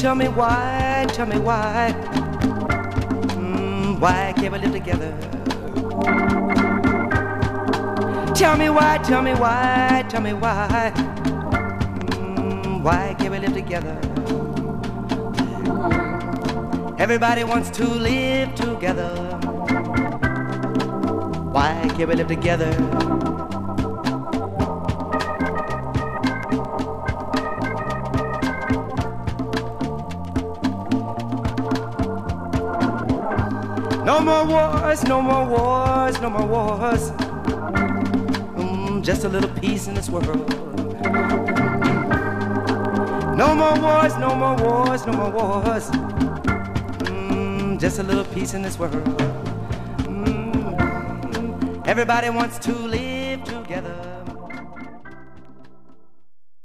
tell me why, tell me why. Why can't we live together? Tell me why, tell me why, tell me why. Why can't we live together? Everybody wants to live together. Why can't we live together? No more wars, no more wars, no more wars. Just a little peace in this world. No more wars, no more wars, no more wars. Just a little peace in this world. Everybody wants to live